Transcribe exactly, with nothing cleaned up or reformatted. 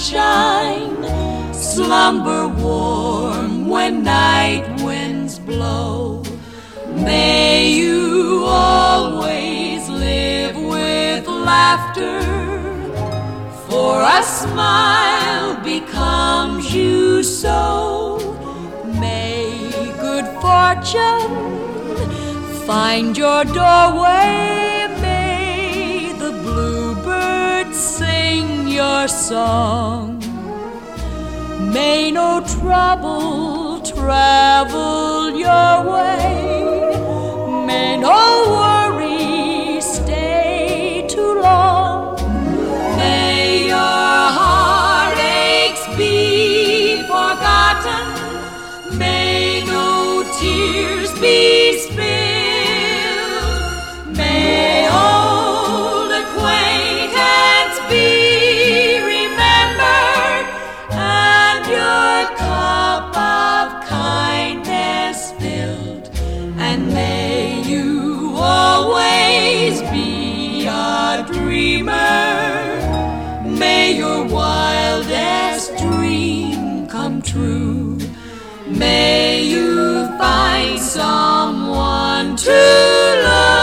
sunshine, slumber warm when night winds blow. May you always live with laughter, for a smile becomes you so. May good fortune find your doorway, may the bluebird sing your song. May no trouble travel your way, may no worry stay too long. May your heartaches be forgotten, may no tears be spilled, may old acquaintance be remembered, and your cup of kindness filled. And may you always be a dreamer, may your wildest dream come true. May you find someone to love.